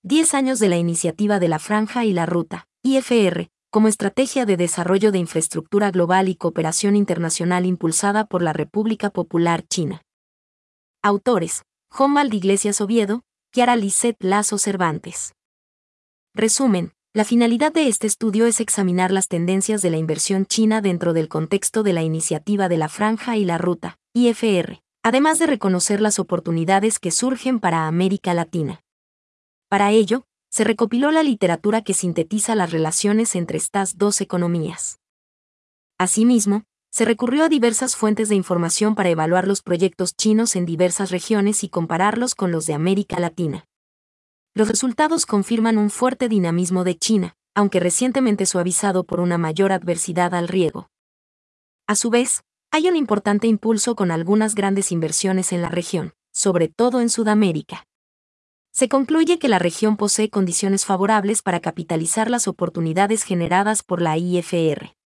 10 años de la iniciativa de la Franja y la Ruta, IFR, como estrategia de desarrollo de infraestructura global y cooperación internacional impulsada por la República Popular China. Autores: Juan Valdeiglesias Oviedo, Chiara Lisset Lazo Cervantes. Resumen: la finalidad de este estudio es examinar las tendencias de la inversión china dentro del contexto de la iniciativa de la Franja y la Ruta, IFR, además de reconocer las oportunidades que surgen para América Latina. Para ello, se recopiló la literatura que sintetiza las relaciones entre estas dos economías. Asimismo, se recurrió a diversas fuentes de información para evaluar los proyectos chinos en diversas regiones y compararlos con los de América Latina. Los resultados confirman un fuerte dinamismo de China, aunque recientemente suavizado por una mayor adversidad al riego. A su vez, hay un importante impulso con algunas grandes inversiones en la región, sobre todo en Sudamérica. Se concluye que la región posee condiciones favorables para capitalizar las oportunidades generadas por la IFR.